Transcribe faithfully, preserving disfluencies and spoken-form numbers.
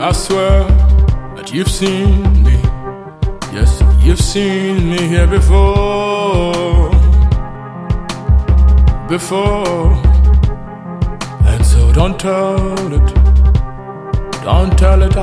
I swear that you've seen me. Yes, you've seen me here before. Before. And so don't tell it. Don't tell it.